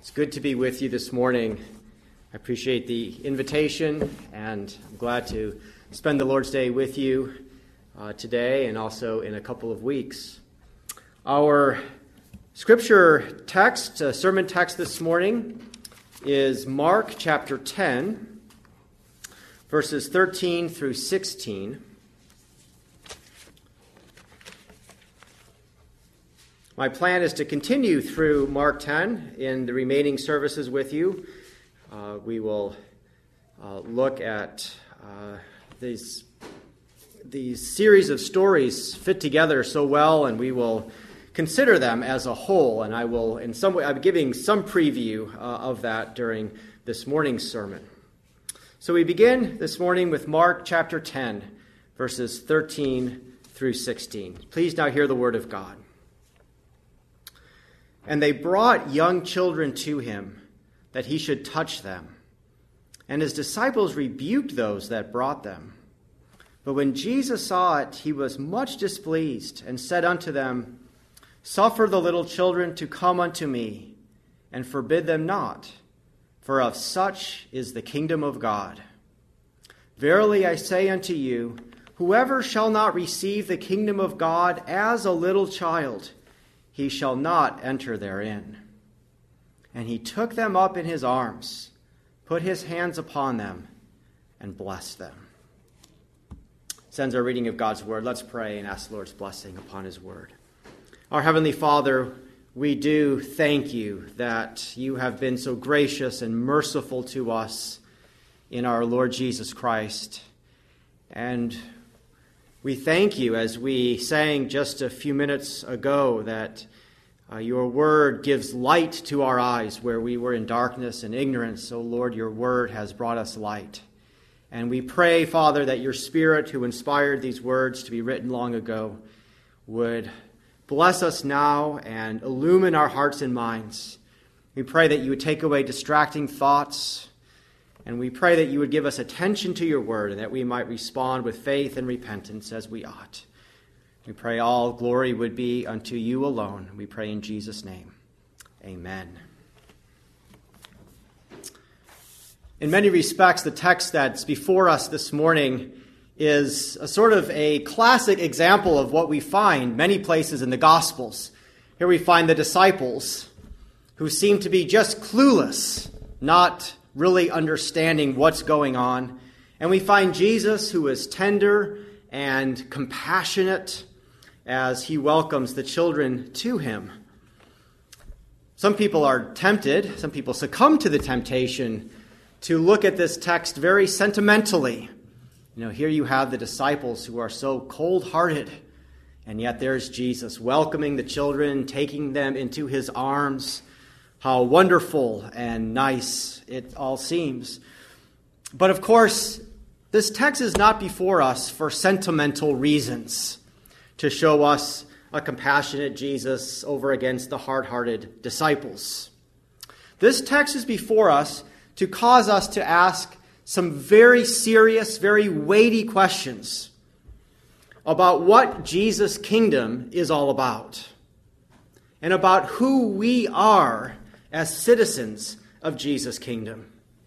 It's good to be with you this morning. I appreciate the invitation, and I'm glad to spend the Lord's Day with you today and also in a couple of weeks. Our scripture text, sermon text this morning is Mark chapter 10, verses 13 through 16. My plan is to continue through Mark 10 in the remaining services with you. We will look at these series of stories fit together so well, and we will consider them as a whole. And I will, in some way, I'm giving some preview of that during this morning's sermon. So we begin this morning with Mark chapter 10, verses 13 through 16. Please now hear the word of God. And they brought young children to him, that he should touch them. And his disciples rebuked those that brought them. But when Jesus saw it, he was much displeased, and said unto them, Suffer the little children to come unto me, and forbid them not, for of such is the kingdom of God. Verily I say unto you, whoever shall not receive the kingdom of God as a little child, he shall not enter therein. And he took them up in his arms, put his hands upon them, and blessed them. Sends our reading of God's word. Let's pray and ask the Lord's blessing upon his word. Our Heavenly Father, we do thank you that you have been so gracious and merciful to us in our Lord Jesus Christ. And we thank you, as we sang just a few minutes ago, that your word gives light to our eyes where we were in darkness and ignorance. So, Lord, your word has brought us light. And we pray, Father, that your Spirit, who inspired these words to be written long ago, would bless us now and illumine our hearts and minds. We pray that you would take away distracting thoughts, and we pray that you would give us attention to your word and that we might respond with faith and repentance as we ought. We pray all glory would be unto you alone. We pray in Jesus' name. Amen. In many respects, the text that's before us this morning is a sort of a classic example of what we find many places in the Gospels. Here we find the disciples who seem to be just clueless, not really understanding what's going on. And we find Jesus, who is tender and compassionate as he welcomes the children to him. Some people are tempted, some people succumb to the temptation to look at this text very sentimentally. You know, here you have the disciples who are so cold-hearted, and yet there's Jesus welcoming the children, taking them into his arms. How wonderful and nice it all seems. But of course, this text is not before us for sentimental reasons, to show us a compassionate Jesus over against the hard-hearted disciples. This text is before us to cause us to ask some very serious, very weighty questions about what Jesus' kingdom is all about, and about who we are as citizens of Jesus' kingdom,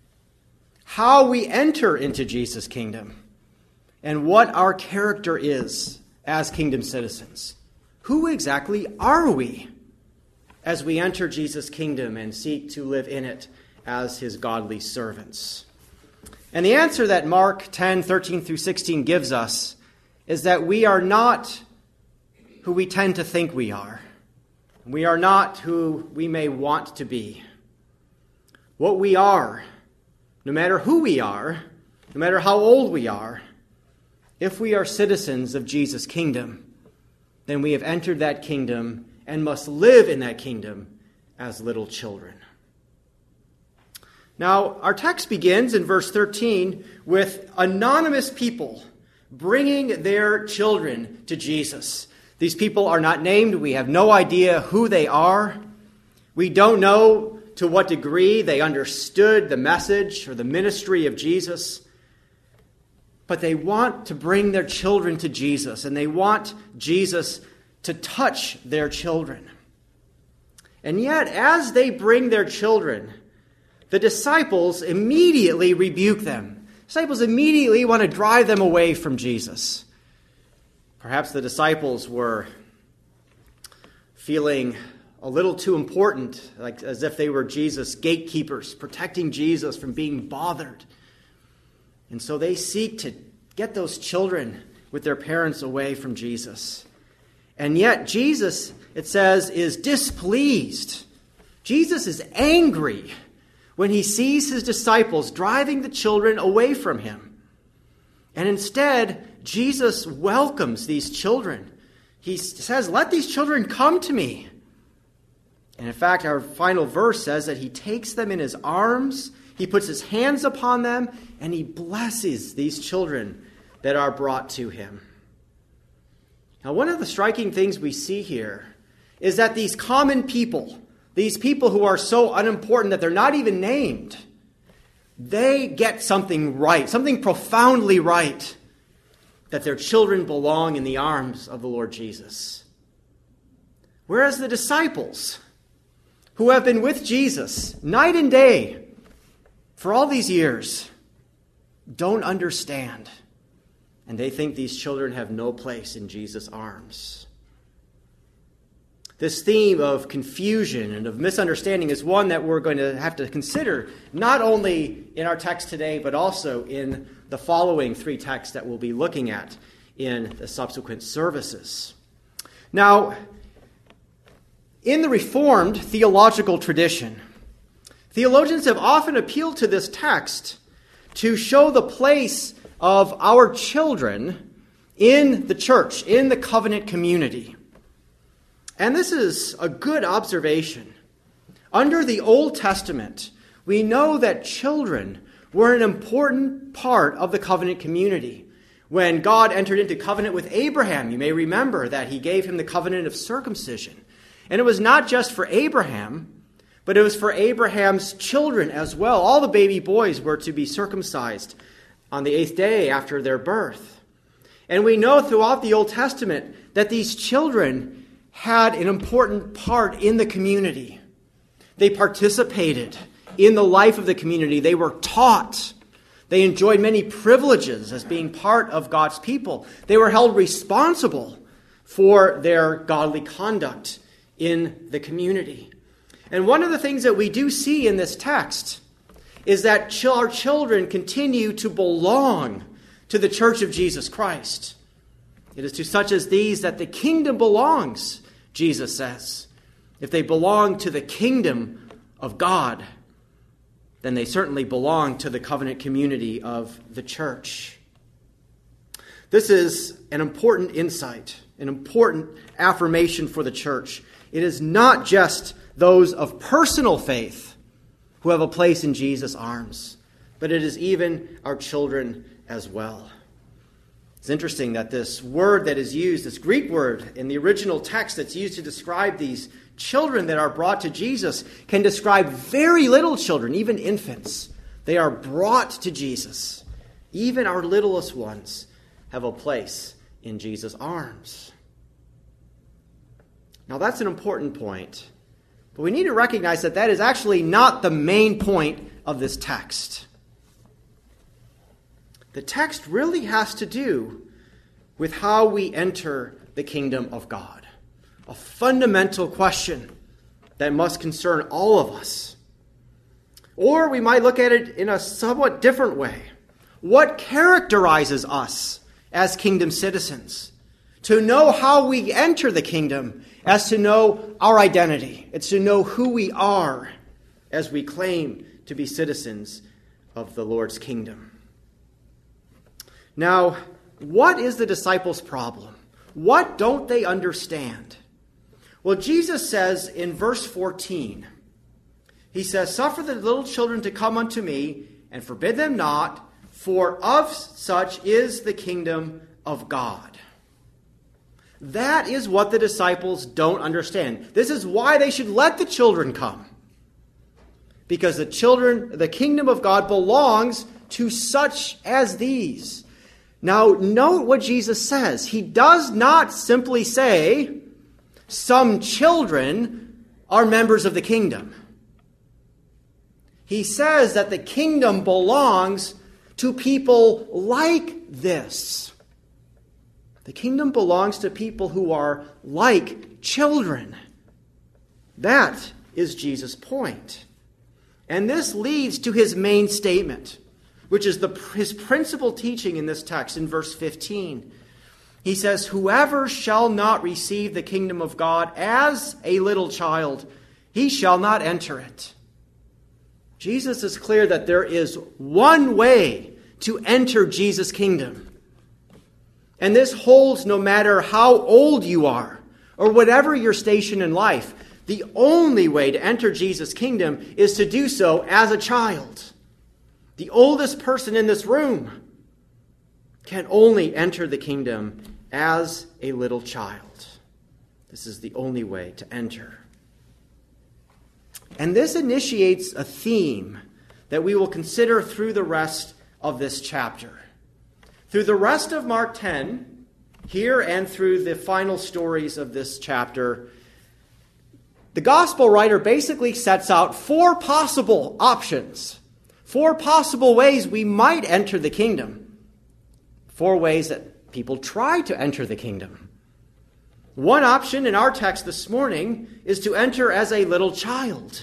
how we enter into Jesus' kingdom, and what our character is as kingdom citizens. Who exactly are we as we enter Jesus' kingdom and seek to live in it as his godly servants? And the answer that Mark 10, 13 through 16 gives us is that we are not who we tend to think we are. We are not who we may want to be. What we are, no matter who we are, no matter how old we are, if we are citizens of Jesus' kingdom, then we have entered that kingdom and must live in that kingdom as little children. Now, our text begins in verse 13 with anonymous people bringing their children to Jesus. These people are not named. We have no idea who they are. We don't know to what degree they understood the message or the ministry of Jesus. But they want to bring their children to Jesus, and they want Jesus to touch their children. And yet, as they bring their children, the disciples immediately rebuke them. Disciples immediately want to drive them away from Jesus. Perhaps the disciples were feeling a little too important, like as if they were Jesus' gatekeepers, protecting Jesus from being bothered. And so they seek to get those children with their parents away from Jesus. And yet Jesus, it says, is displeased. Jesus is angry when he sees his disciples driving the children away from him. And instead, Jesus welcomes these children. He says, "Let these children come to me." And in fact, our final verse says that he takes them in his arms, he puts his hands upon them, and he blesses these children that are brought to him. Now, one of the striking things we see here is that these common people, these people who are so unimportant that they're not even named, they get something right, something profoundly right, that their children belong in the arms of the Lord Jesus. Whereas the disciples, who have been with Jesus night and day for all these years, don't understand. And they think these children have no place in Jesus' arms. This theme of confusion and of misunderstanding is one that we're going to have to consider, not only in our text today, but also in the following 3 texts that we'll be looking at in the subsequent services. Now, in the Reformed theological tradition, theologians have often appealed to this text to show the place of our children in the church, in the covenant community. And this is a good observation. Under the Old Testament, we know that children were an important part of the covenant community. When God entered into covenant with Abraham, you may remember that he gave him the covenant of circumcision. And it was not just for Abraham, but it was for Abraham's children as well. All the baby boys were to be circumcised on the 8th day after their birth. And we know throughout the Old Testament that these children had an important part in the community. They participated in the life of the community. They were taught. They enjoyed many privileges as being part of God's people. They were held responsible for their godly conduct in the community. And one of the things that we do see in this text is that our children continue to belong to the church of Jesus Christ. It is to such as these that the kingdom belongs, Jesus says. If they belong to the kingdom of God, then they certainly belong to the covenant community of the church. This is an important insight, an important affirmation for the church. It is not just those of personal faith who have a place in Jesus' arms, but it is even our children as well. It's interesting that this word that is used, this Greek word in the original text that's used to describe these children that are brought to Jesus, can describe very little children, even infants. They are brought to Jesus. Even our littlest ones have a place in Jesus' arms. Now that's an important point. But we need to recognize that that is actually not the main point of this text. The text really has to do with how we enter the kingdom of God. A fundamental question that must concern all of us. Or we might look at it in a somewhat different way. What characterizes us as kingdom citizens? To know how we enter the kingdom as to know our identity. It's to know who we are as we claim to be citizens of the Lord's kingdom. Now, what is the disciples' problem? What don't they understand? Well, Jesus says in verse 14, he says, "Suffer the little children to come unto me, and forbid them not, for of such is the kingdom of God." That is what the disciples don't understand. This is why they should let the children come. Because the kingdom of God belongs to such as these. Now, note what Jesus says. He does not simply say, some children are members of the kingdom. He says that the kingdom belongs to people like this. The kingdom belongs to people who are like children. That is Jesus' point. And this leads to his main statement, which is his principal teaching in this text in verse 15. He says, "Whoever shall not receive the kingdom of God as a little child, he shall not enter it." Jesus is clear that there is one way to enter Jesus' kingdom. And this holds no matter how old you are or whatever your station in life. The only way to enter Jesus' kingdom is to do so as a child. The oldest person in this room can only enter the kingdom as a little child. This is the only way to enter. And this initiates a theme that we will consider through the rest of this chapter. Through the rest of Mark 10, here and through the final stories of this chapter, the gospel writer basically sets out four possible options, four possible ways we might enter the kingdom, four ways that people try to enter the kingdom. One option in our text this morning is to enter as a little child.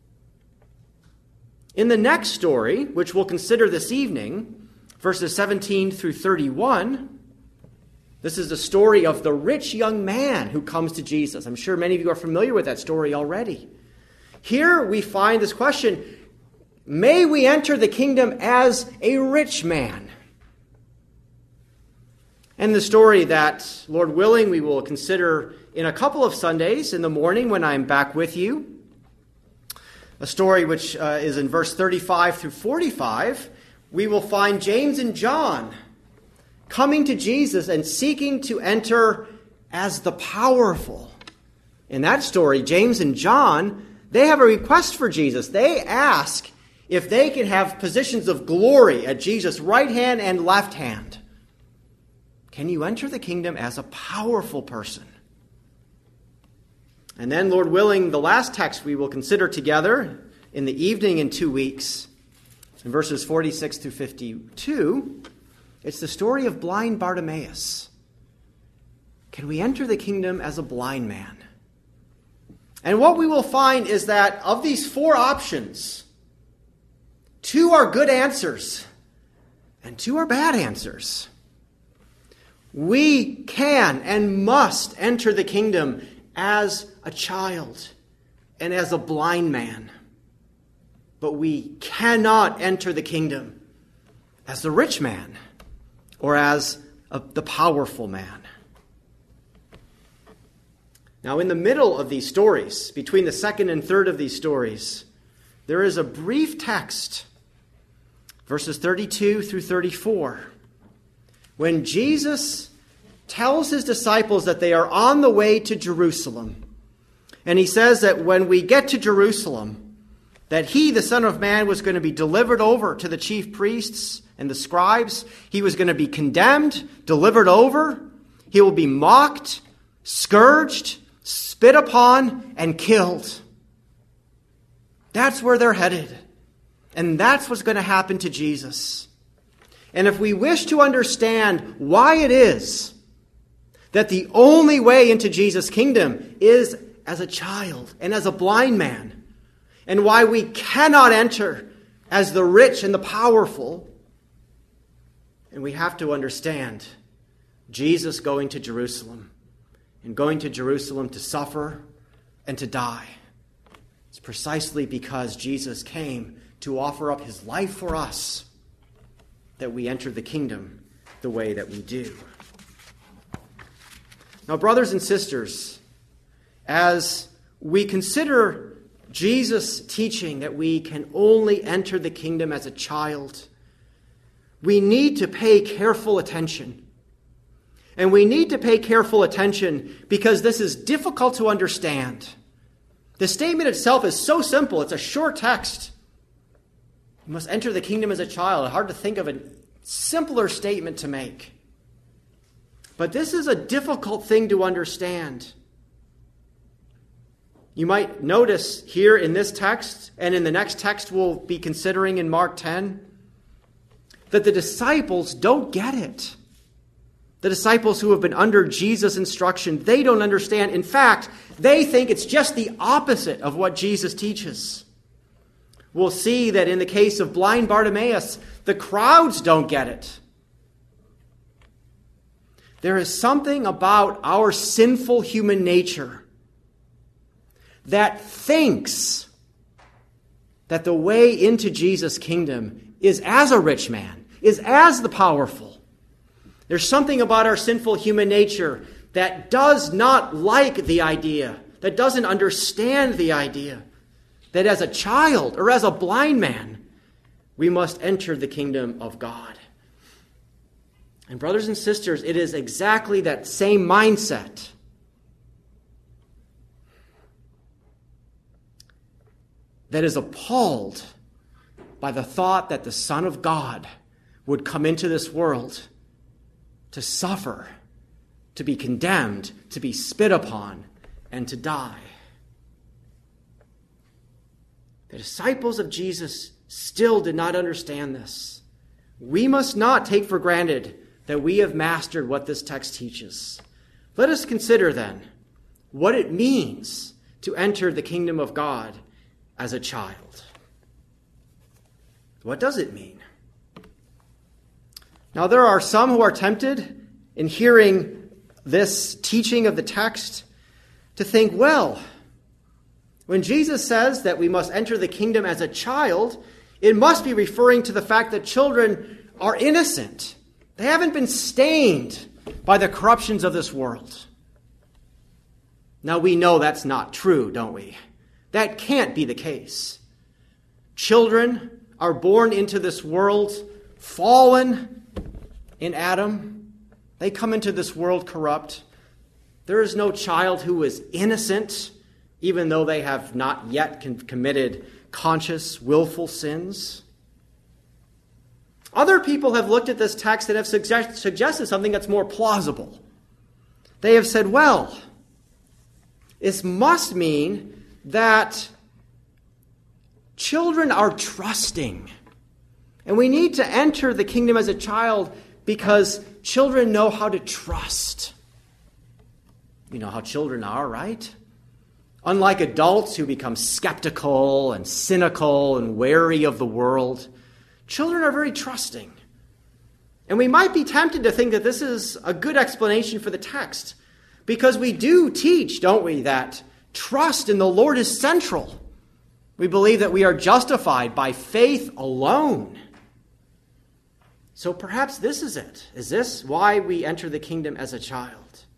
In the next story, which we'll consider this evening, verses 17 through 31, this is the story of the rich young man who comes to Jesus. I'm sure many of you are familiar with that story already. Here we find this question, may we enter the kingdom as a rich man? And the story that, Lord willing, we will consider in a couple of Sundays in the morning when I'm back with you. A story which is in verse 35 through 45. We will find James and John coming to Jesus and seeking to enter as the powerful. In that story, James and John, they have a request for Jesus. They ask if they can have positions of glory at Jesus' right hand and left hand. Can you enter the kingdom as a powerful person? And then, Lord willing, the last text we will consider together in the evening in 2 weeks, in verses 46 through 52, it's the story of blind Bartimaeus. Can we enter the kingdom as a blind man? And what we will find is that of these four options, two are good answers and two are bad answers. We can and must enter the kingdom as a child and as a blind man. But we cannot enter the kingdom as the rich man or as the powerful man. Now, in the middle of these stories, between the second and third of these stories, there is a brief text, verses 32 through 34, when Jesus tells his disciples that they are on the way to Jerusalem. And he says that when we get to Jerusalem, that he, the Son of Man, was going to be delivered over to the chief priests and the scribes. He was going to be condemned, delivered over. He will be mocked, scourged, spit upon, and killed. That's where they're headed. And that's what's going to happen to Jesus. And if we wish to understand why it is that the only way into Jesus' kingdom is as a child and as a blind man, and why we cannot enter as the rich and the powerful, and we have to understand Jesus going to Jerusalem, and going to Jerusalem to suffer and to die. It's precisely because Jesus came to offer up his life for us that we enter the kingdom the way that we do. Now, brothers and sisters, as we consider Jesus' teaching that we can only enter the kingdom as a child, we need to pay careful attention. And we need to pay careful attention because this is difficult to understand. The statement itself is so simple. It's a short text. You must enter the kingdom as a child. It's hard to think of a simpler statement to make. But this is a difficult thing to understand. You might notice here in this text and in the next text we'll be considering in Mark 10 that the disciples don't get it. The disciples who have been under Jesus' instruction, they don't understand. In fact, they think it's just the opposite of what Jesus teaches. We'll see that in the case of blind Bartimaeus, the crowds don't get it. There is something about our sinful human nature that thinks that the way into Jesus' kingdom is as a rich man, is as the powerful. There's something about our sinful human nature that does not like the idea, that doesn't understand the idea, that as a child or as a blind man, we must enter the kingdom of God. And brothers and sisters, it is exactly that same mindset that is appalled by the thought that the Son of God would come into this world to suffer, to be condemned, to be spit upon, and to die. The disciples of Jesus still did not understand this. We must not take for granted that we have mastered what this text teaches. Let us consider then what it means to enter the kingdom of God as a child. What does it mean? Now, there are some who are tempted in hearing this teaching of the text to think, well, when Jesus says that we must enter the kingdom as a child, it must be referring to the fact that children are innocent. They haven't been stained by the corruptions of this world. Now, we know that's not true, don't we? That can't be the case. Children are born into this world fallen in Adam. They come into this world corrupt. There is no child who is innocent, even though they have not yet committed conscious, willful sins. Other people have looked at this text and have suggested something that's more plausible. They have said, well, this must mean that children are trusting. And we need to enter the kingdom as a child because children know how to trust. You know how children are, right? Unlike adults who become skeptical and cynical and wary of the world, children are very trusting. And we might be tempted to think that this is a good explanation for the text, because we do teach, don't we, that trust in the Lord is central. We believe that we are justified by faith alone. So perhaps this is it. Is this why we enter the kingdom as a child?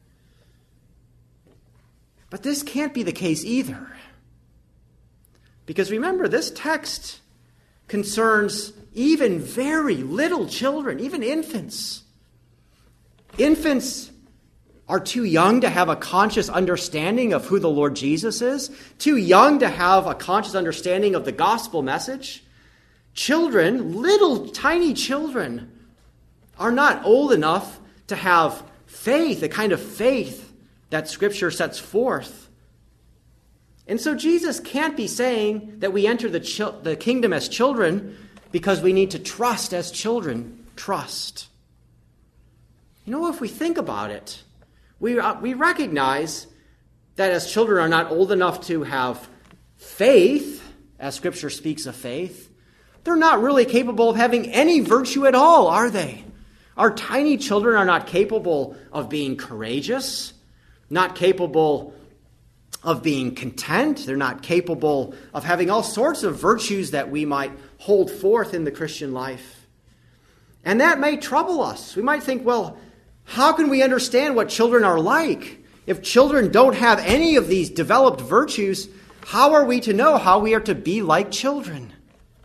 But this can't be the case either. Because remember, this text concerns even very little children, even infants. Infants are too young to have a conscious understanding of who the Lord Jesus is, too young to have a conscious understanding of the gospel message. Children, little tiny children, are not old enough to have faith, the kind of faith that Scripture sets forth. And so Jesus can't be saying that we enter the kingdom as children because we need to trust as children trust. You know, if we think about it, we recognize that as children are not old enough to have faith, as Scripture speaks of faith, they're not really capable of having any virtue at all, are they? Our tiny children are not capable of being courageous, not capable of being content. They're not capable of having all sorts of virtues that we might hold forth in the Christian life. And that may trouble us. We might think, well, how can we understand what children are like? If children don't have any of these developed virtues, how are we to know how we are to be like children?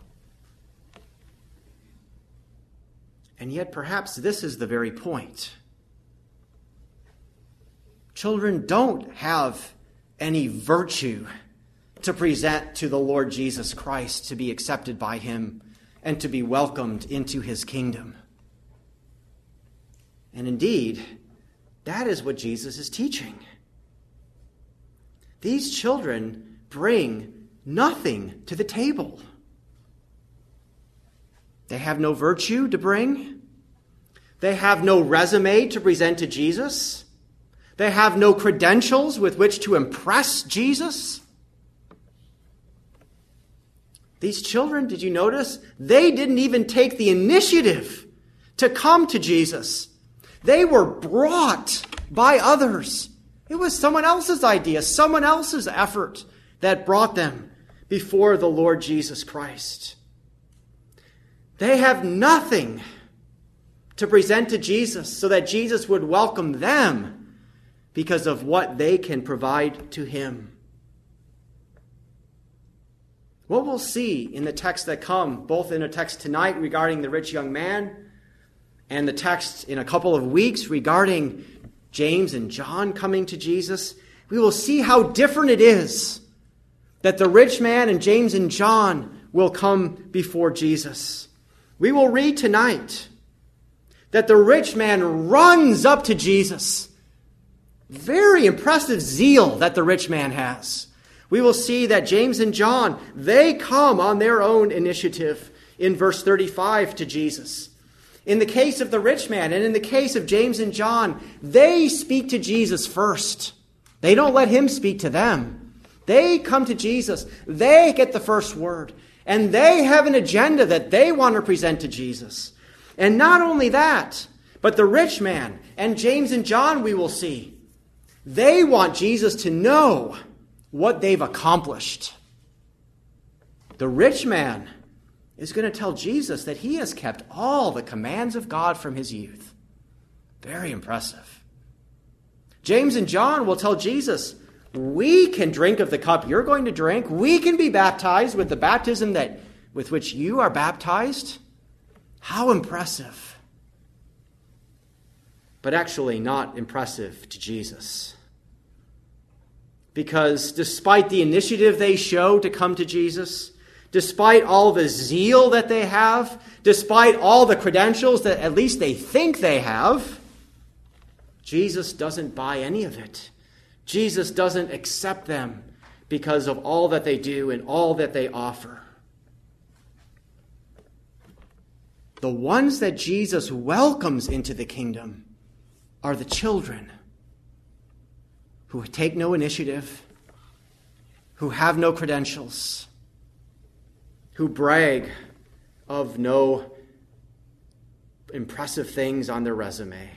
And yet perhaps this is the very point. Children don't have any virtue to present to the Lord Jesus Christ to be accepted by him and to be welcomed into his kingdom. And indeed, that is what Jesus is teaching. these children bring nothing to the table. They have no virtue to bring. They have no resume to present to Jesus. They have no credentials with which to impress Jesus. These children, did you notice? They didn't even take the initiative to come to Jesus. They were brought by others. It was someone else's idea, someone else's effort that brought them before the Lord Jesus Christ. They have nothing to present to Jesus so that Jesus would welcome them because of what they can provide to him. What we'll see in the texts that come, both in a text tonight regarding the rich young man and the text in a couple of weeks regarding James and John coming to Jesus, we will see how different it is that the rich man and James and John will come before Jesus. We will read tonight that the rich man runs up to Jesus. Very impressive zeal that the rich man has. We will see that James and John, they come on their own initiative in verse 35 to Jesus. In the case of the rich man and in the case of James and John, they speak to Jesus first. They don't let him speak to them. They come to Jesus. They get the first word. And they have an agenda that they want to present to Jesus. And not only that, but the rich man and James and John, we will see, they want Jesus to know what they've accomplished. The rich man is going to tell Jesus that he has kept all the commands of God from his youth. Very impressive. James and John will tell Jesus, we can drink of the cup you're going to drink. We can be baptized with the baptism with which you are baptized. How impressive. But actually not impressive to Jesus. Because despite the initiative they show to come to Jesus, despite all the zeal that they have, despite all the credentials that at least they think they have, Jesus doesn't buy any of it. Jesus doesn't accept them because of all that they do and all that they offer. The ones that Jesus welcomes into the kingdom are the children who take no initiative, who have no credentials, who brag of no impressive things on their resume.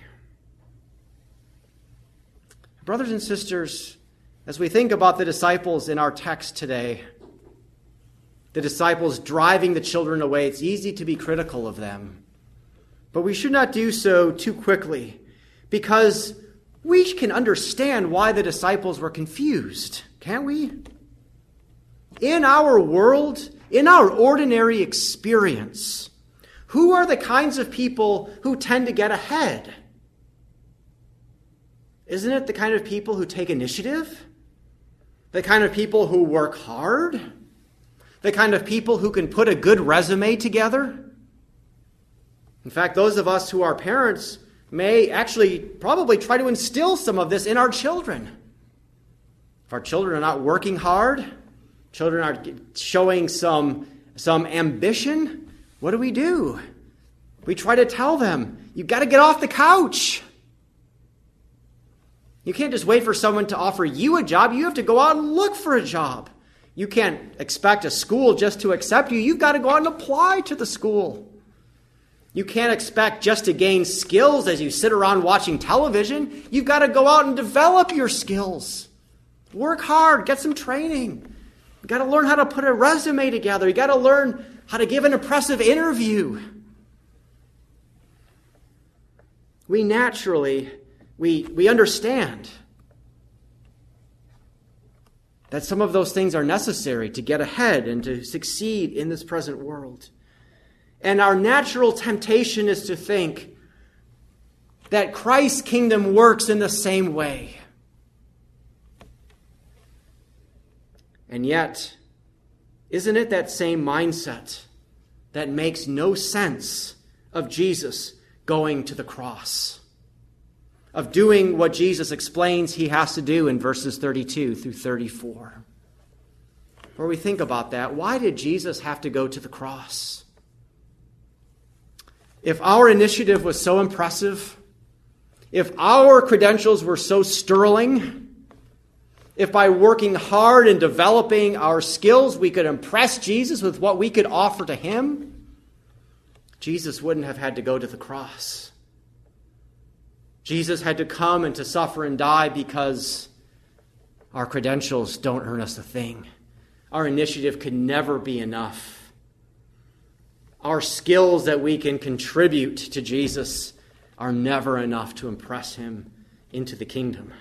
Brothers and sisters, as we think about the disciples in our text today, the disciples driving the children away, it's easy to be critical of them. But we should not do so too quickly, because we can understand why the disciples were confused, can't we? In our world, in our ordinary experience, who are the kinds of people who tend to get ahead? Isn't it the kind of people who take initiative? The kind of people who work hard? The kind of people who can put a good resume together? In fact, those of us who are parents may actually probably try to instill some of this in our children. If our children are not working hard, children are showing some ambition, what do? We try to tell them, you've got to get off the couch. You can't just wait for someone to offer you a job. You have to go out and look for a job. You can't expect a school just to accept you. You've got to go out and apply to the school. You can't expect just to gain skills as you sit around watching television. You've got to go out and develop your skills. Work hard, get some training. You've got to learn how to put a resume together. You've got to learn how to give an impressive interview. We naturally, we understand that some of those things are necessary to get ahead and to succeed in this present world. And our natural temptation is to think that Christ's kingdom works in the same way. And yet, isn't it that same mindset that makes no sense of Jesus going to the cross? of doing what Jesus explains he has to do in verses 32 through 34. Where we think about that, why did Jesus have to go to the cross? If our initiative was so impressive, if our credentials were so sterling, if by working hard and developing our skills we could impress Jesus with what we could offer to him, Jesus wouldn't have had to go to the cross. Jesus had to come and to suffer and die because our credentials don't earn us a thing. Our initiative could never be enough. Our skills that we can contribute to Jesus are never enough to impress him into the kingdom.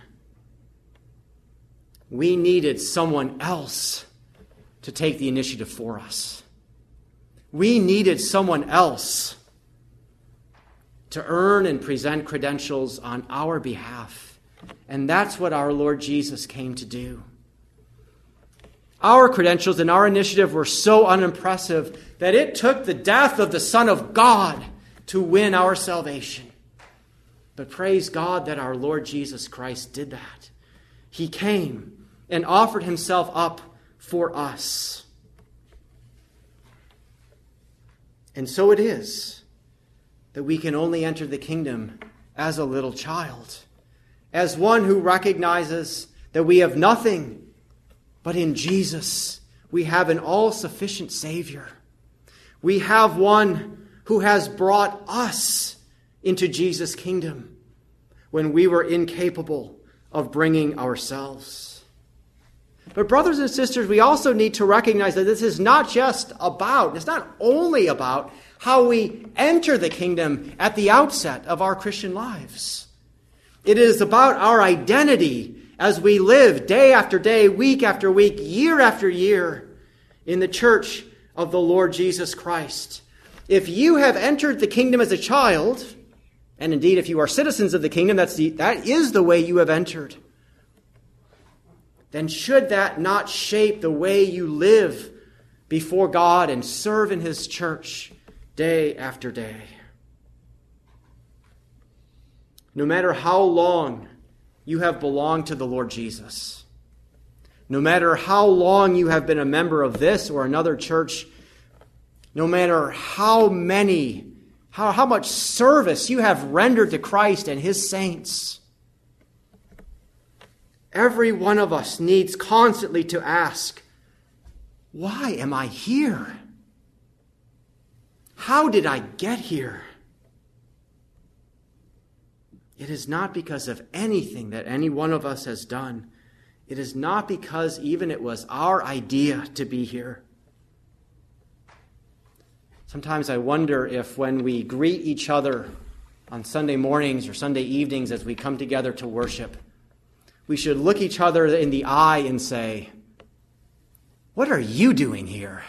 We needed someone else to take the initiative for us. We needed someone else to earn and present credentials on our behalf. And that's what our Lord Jesus came to do. Our credentials and our initiative were so unimpressive that it took the death of the Son of God to win our salvation. But praise God that our Lord Jesus Christ did that. He came and offered himself up for us. And so it is that we can only enter the kingdom as a little child, as one who recognizes that we have nothing, but in Jesus we have an all-sufficient Savior. We have one who has brought us into Jesus' kingdom when we were incapable of bringing ourselves. But brothers and sisters, we also need to recognize that this is not it's not only about how we enter the kingdom at the outset of our Christian lives. It is about our identity as we live day after day, week after week, year after year in the church of the Lord Jesus Christ. If you have entered the kingdom as a child, and indeed if you are citizens of the kingdom, that is the way you have entered, then should that not shape the way you live before God and serve in his church day after day? No matter how long you have belonged to the Lord Jesus, no matter how long you have been a member of this or another church, no matter how much service you have rendered to Christ and his saints, every one of us needs constantly to ask, why am I here? How did I get here? It is not because of anything that any one of us has done. It is not because even it was our idea to be here. Sometimes I wonder if when we greet each other on Sunday mornings or Sunday evenings as we come together to worship, we should look each other in the eye and say, what are you doing here?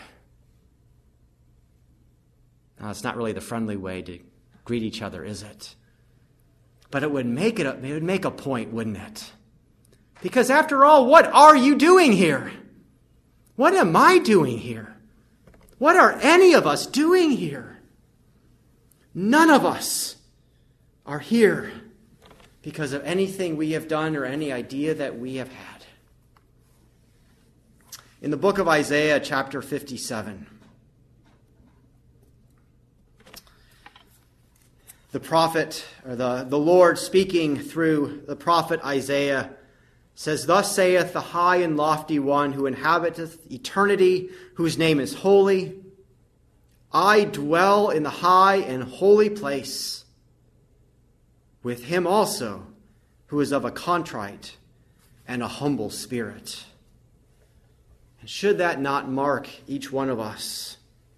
Now, it's not really the friendly way to greet each other, is it? But it would make a point, wouldn't it? Because after all, what are you doing here? What am I doing here? What are any of us doing here? None of us are here because of anything we have done or any idea that we have had. In the book of Isaiah, chapter 57, the prophet, or the Lord speaking through the prophet Isaiah, says, "Thus saith the high and lofty one who inhabiteth eternity, whose name is holy. I dwell in the high and holy place, with him also who is of a contrite and a humble spirit." And should that not mark each one of us?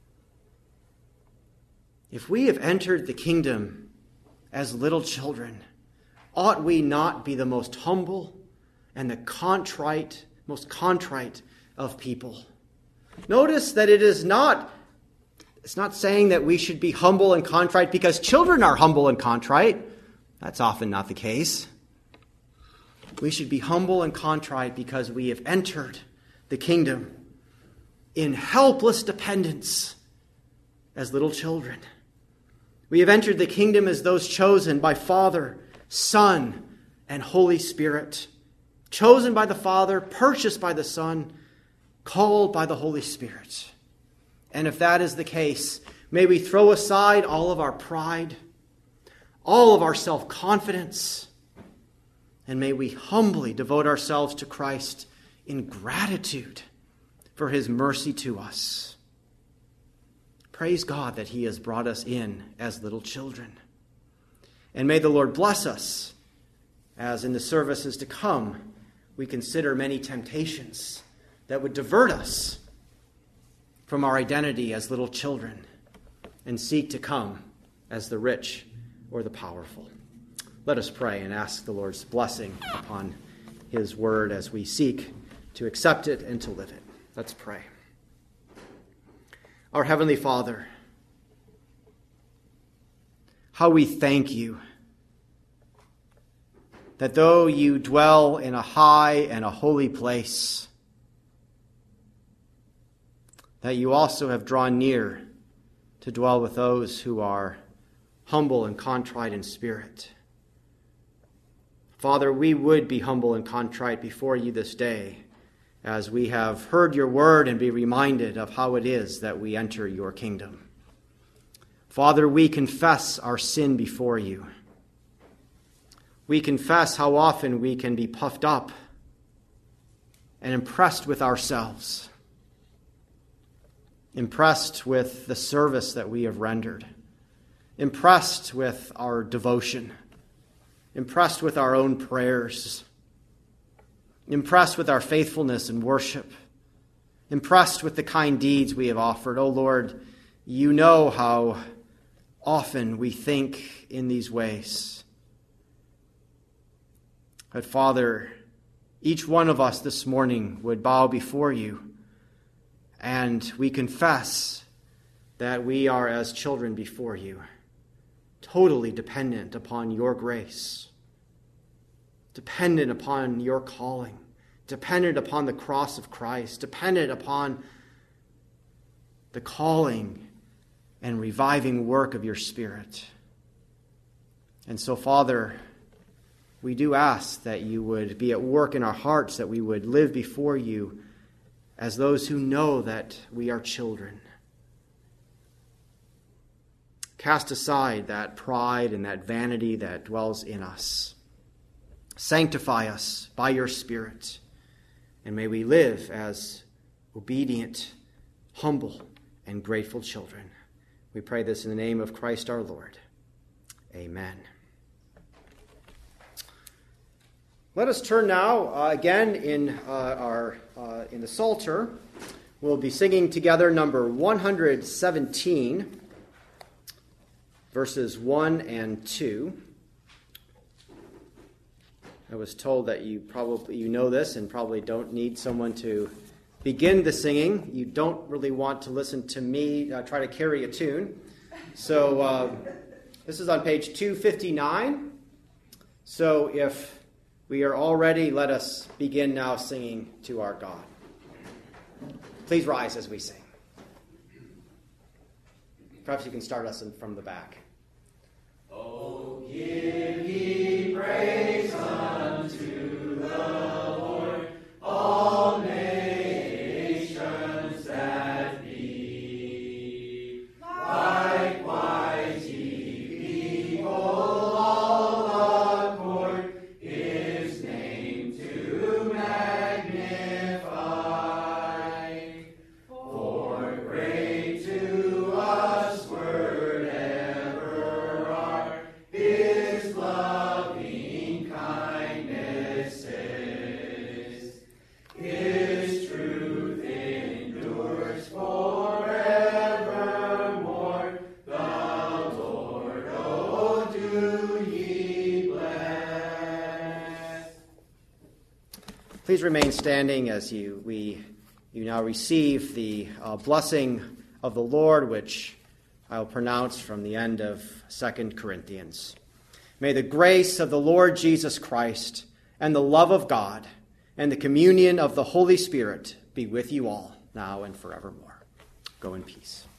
If we have entered the kingdom as little children, ought we not be the most humble and the most contrite of people? Notice that it's not saying that we should be humble and contrite because children are humble and contrite. That's often not the case. We should be humble and contrite because we have entered the kingdom in helpless dependence as little children. We have entered the kingdom as those chosen by Father, Son, and Holy Spirit, chosen by the Father, purchased by the Son, called by the Holy Spirit. And if that is the case, may we throw aside all of our pride, all of our self-confidence, and may we humbly devote ourselves to Christ in gratitude for his mercy to us. Praise God that he has brought us in as little children. And may the Lord bless us as in the services to come we consider many temptations that would divert us from our identity as little children and seek to come as the rich or the powerful. Let us pray and ask the Lord's blessing upon his word as we seek to accept it and to live it. Let's pray. Our Heavenly Father, how we thank you that though you dwell in a high and a holy place, that you also have drawn near to dwell with those who are humble and contrite in spirit. Father, we would be humble and contrite before you this day as we have heard your word and be reminded of how it is that we enter your kingdom. Father, we confess our sin before you. We confess how often we can be puffed up and impressed with ourselves, impressed with the service that we have rendered, impressed with our devotion, impressed with our own prayers, impressed with our faithfulness and worship, impressed with the kind deeds we have offered. Oh Lord, you know how often we think in these ways. But Father, each one of us this morning would bow before you, and we confess that we are as children before you, totally dependent upon your grace, dependent upon your calling, dependent upon the cross of Christ, dependent upon the calling and reviving work of your Spirit. And so, Father, we do ask that you would be at work in our hearts, that we would live before you as those who know that we are children. Cast aside that pride and that vanity that dwells in us. Sanctify us by your Spirit, and may we live as obedient, humble, and grateful children. We pray this in the name of Christ our Lord. Amen. Let us turn now again in the Psalter. We'll be singing together number 117. Verses 1 and 2. I was told that you know this and probably don't need someone to begin the singing. You don't really want to listen to me try to carry a tune. So this is on page 259. So if we are all ready, let us begin now singing to our God. Please rise as we sing. Perhaps you can start us from the back. Oh, give ye praise unto the Lord, all nations that be. Likewise ye people all accord, his name to magnify. For great to us word ever are his loving kindnesses. His truth endures forevermore. The Lord, oh, do ye bless. Please remain standing as you now receive the blessing of the Lord, which I will pronounce from the end of 2 Corinthians. May the grace of the Lord Jesus Christ and the love of God and the communion of the Holy Spirit be with you all, now and forevermore. Go in peace.